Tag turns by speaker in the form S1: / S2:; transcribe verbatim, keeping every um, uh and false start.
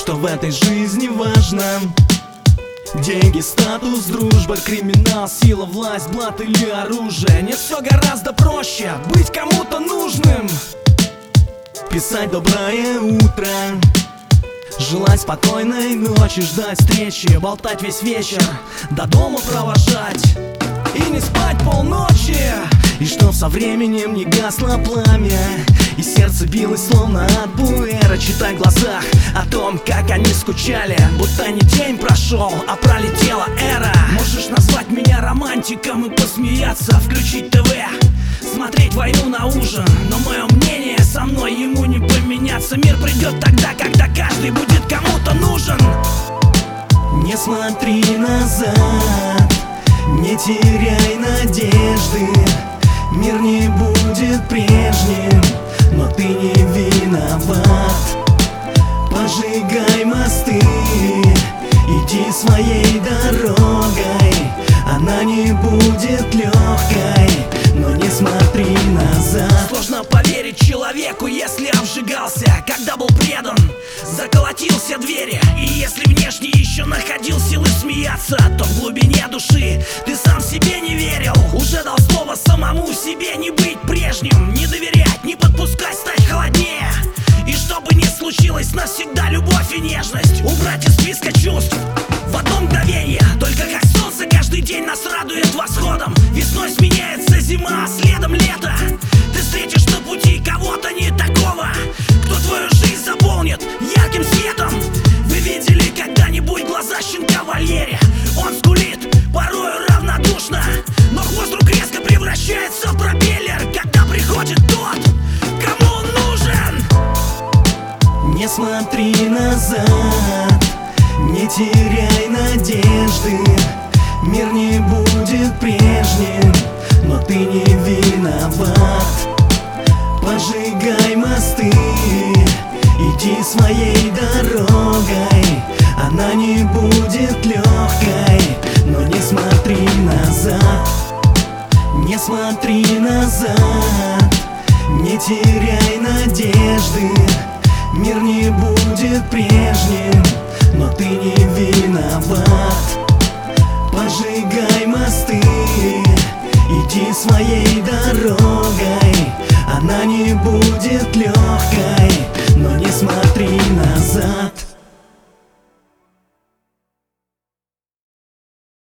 S1: что в этой жизни важно. Деньги, статус, дружба, криминал, сила, власть, блат или оружие. Нет, все гораздо проще быть кому-то нужным. Писать доброе утро, желать спокойной ночи, ждать встречи, болтать весь вечер, до дома провожать и не спать полночи. И чтоб со временем не гасло пламя, и сердце билось словно от буэра. Читай в глазах о том, как они скучали, будто не день прошел, а пролетела эра. Можешь назвать меня романтиком и посмеяться, включить ТВ, смотреть войну на ужин, но мое мнение со мной ему не поменяться. Мир придет тогда, когда каждый будет кому-то нужен. Не смотри назад, не теряй надежды. Мир не будет прежним, но ты не виноват. Пожигай мосты, иди своей дорогой. Она не будет легкой, но не смотри назад. Сложно поверить человеку, если обжигался, когда был предан, заколотил все двери. И если внешне еще находил силы смеяться, то в глубине души ты сам себе не верил. Уже дал слово самому себе не быть прежним, не доверять, не подпускать, стать холоднее. И что бы ни случилось, навсегда любовь и нежность убрать из списка чувств в одно мгновение. Только как солнце каждый день нас радует восходом. Весной сменяется зима, а следом лето. Ты встретишь на пути кого-то не такого, кто твою жизнь заполнит ярким светом. Вы видели когда-нибудь глаза щенка в вольере? Он скулит, порою равнодушно, но хвост вдруг резко превращается в пропеллер, когда приходит тот, кому он нужен. Не смотри назад, не теряй надежды. Мир не будет прежним, но ты не виноват. Пожигай мосты, иди своей дорогой. Она не будет легкой, но не смотри назад. Не смотри назад, не теряй надежды. Мир не будет прежним, но ты не виноват. Пожигай мосты, иди своей дорогой. Она не будет легкой.